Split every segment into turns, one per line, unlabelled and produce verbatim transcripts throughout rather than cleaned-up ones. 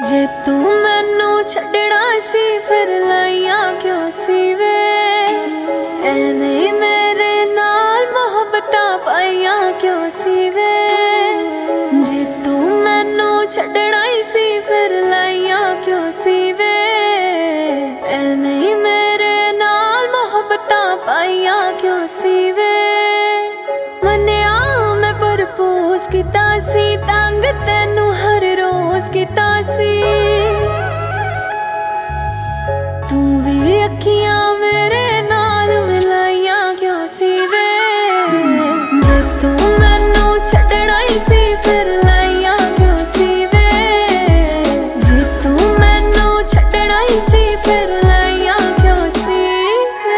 जे तू मैनू छड़ना सी फिर लाइया क्यों सी वे, एवें मेरे नाल मोहब्बतां पाइया क्यों सी वे। जे तू मैनू छड़ना सी फिर लाइया क्यों सी वे, एवें मेरे नाल मोहब्बतां पाइया क्यों सी वे। मन्निया मैं परपोज कीता सी, तंग तैनू हर रोज कीता सी। तू भी अखियां मेरे नाल मिलाइया क्यों सी वे। जे तू मैनू छड़ना सी फिर लाइया क्यों सी वे। जे तू मैनू छड़ना सी फिर लाइया क्यों सी वे।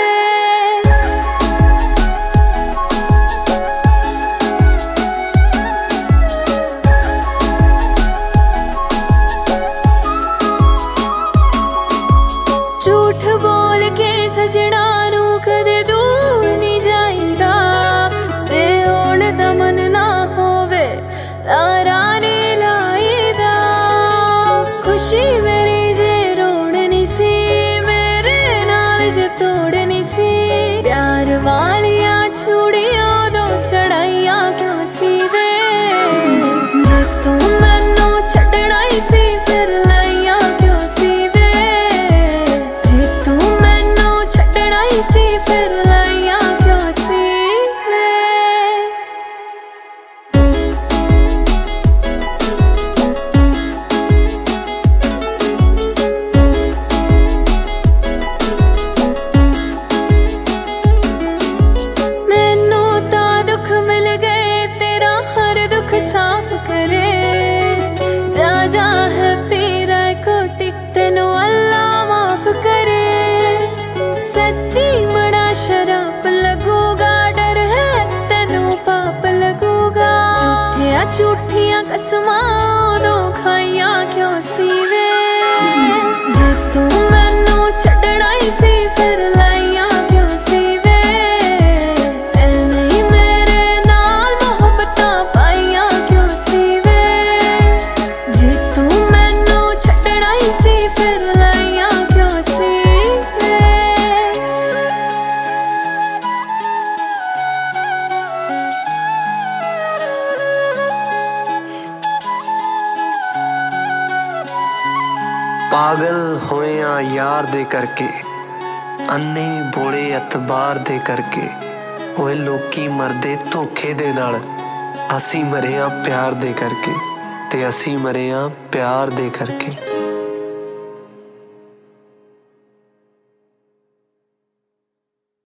झूठ बोल के सजना नू कदे दूर नहीं जाईदा, ते होण दा मन ना होवे लारा नहीं लाईदा। खुशी मेरी जे रोड़नी सी, मेरे नाल जे तोड़नी सी। प्यार वालियां चूड़ियां दो चढ़ाइया क्यों सी वे। जे तू मैनू छड़ना सी फिर लाइया क्यों सी वे। जे तू मैनू छड़ना सी फिर लाइया क्यों सी वे। मैनू तां दुख मिल गए, तेरा हर दुख साफ करे। जा जा है पीरा कोटी, तेनू अल्लाह माफ करे। सच्ची बड़ा शराप लगूगा, डर है तेनू पाप लगूगा। झूठिया झूठिया कसमां दो खाइया क्यों सी वे। जे तू मैनू छड़ना सी फिर लाइया क्यों सी वे। एवें मेरे नाल मोहब्बतां पाइया क्यों सी वे। जे तू मैनू छड़ना सी फिर लाइया क्यों सी वे।
पागल होया यार दे करके, अन्ने बोले अतबार दे करके। ओए लोकी मरदे धोखे दे नाल, असी मरे आ प्यार दे करके। ते असी मरे आ प्यार दे करके।